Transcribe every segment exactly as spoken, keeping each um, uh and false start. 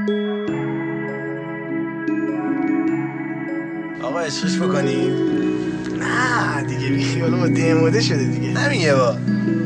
آقا عشقش بکنیم؟ نه دیگه بی خیالو با دیموده شده دیگه. همین یه با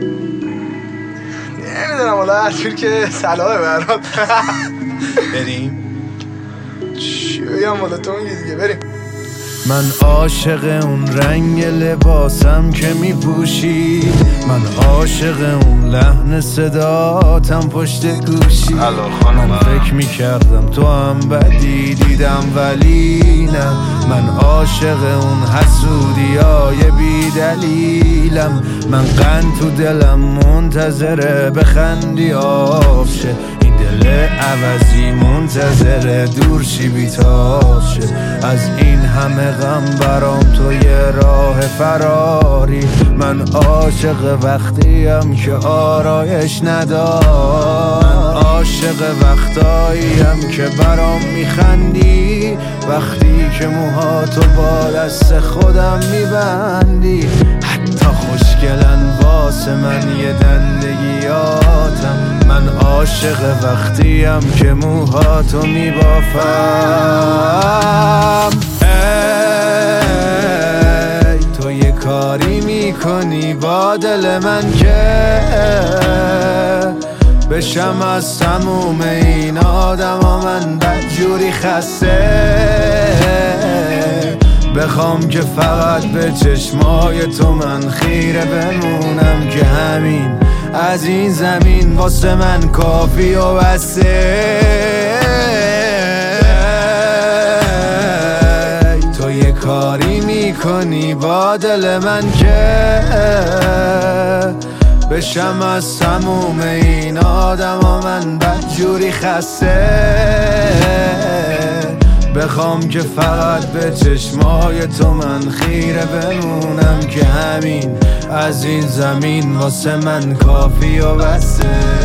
نمیدونم والا هر طور که صلاحه برات. بریم؟ چی بگم والا تو میگی دیگه بریم. من عاشق اون رنگ لباسم که میپوشی، من عاشق اون لحن صداتم پشت گوشی. من فکر میکردم تو هم بدی دیدم ولی نه، من عاشق اون حسودیای بی دلیلم. من قند تو دلم منتظره بخندی آب شه، این دل عوضی منتظره دور شی بیتاب شه. از این همه غم برام تو یه راه فراری، من عاشق وقتیم که آرایش ندار. من عاشق وقتاییم که برام میخندی، وقتی که موهاتو با دست خودم میبندی. حتی خوشگلن واسه من یه دندگیاتم، من عاشق وقتیم که موهاتو میبافم. ای تو یه کاری میکنی با دل من که بشم از تموم این آدم ها من بدجوری خسته. بخوام که فقط به چشمای تو من خیره بمونم که همین از این زمین واسه من کافی و بسه. تو یه کاری میکنی با دل من که بشم از تموم این آدم ها من بدجوری خسته. بخوام که فقط به چشمای تو من خیره بمونم که همین از این زمین واسه من کافی و بسه.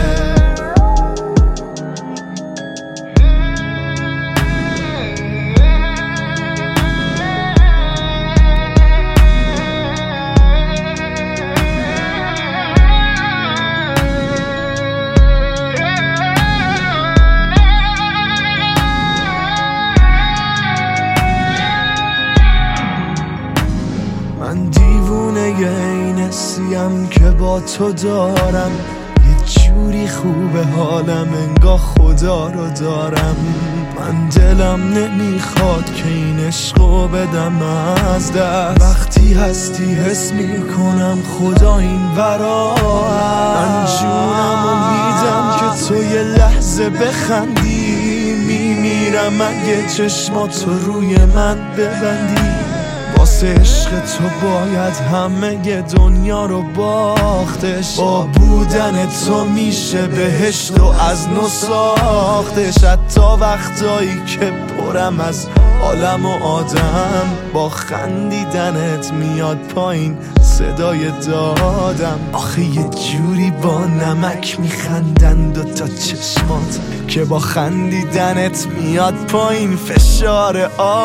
من دیوونه این حسیم که با تو دارم، یه جوری خوبه حالم انگاه خدا رو دارم. من دلم نمیخواد که این عشقو بدم از دست، وقتی هستی حس میکنم خدا این ورا. من جونم و میدم که تو یه لحظه بخندی، میمیرم اگه چشماتو روی من ببندی. واسه عشق تو باید همه دنیا رو باختش، با بودن تو میشه بهشت و از نو ساختش. حتی وقتایی که پرم از عالم و آدم، با خندیدنت میاد پایین صدای دادم. آخه یه جوری با نمک میخندن دوتا چشمات که با خندیدنت میاد پایین فشار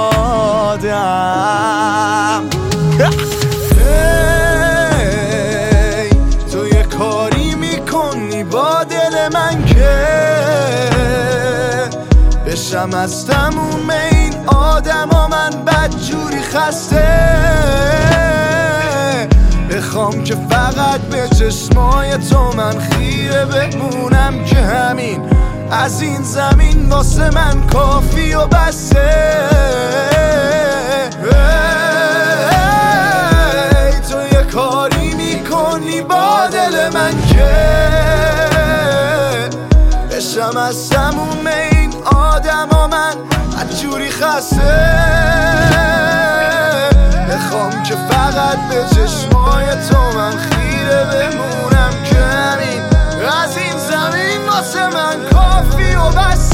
آدم. hey, تو یه کاری میکنی با دل من که بشم از تموم این آدم ها من بدجوری خسته. بخوام که فقط به چشمای تو من خیره بمونم که همین از این زمین واسه من کافی و بسه. ای تو یه کاری میکنی با دل من که بشم از تموم این آدم ها من بدجوری خسته. بخوام که فقط به چشمای تو من خیره بمونم که همین از این زمین واسه من کافی و بس.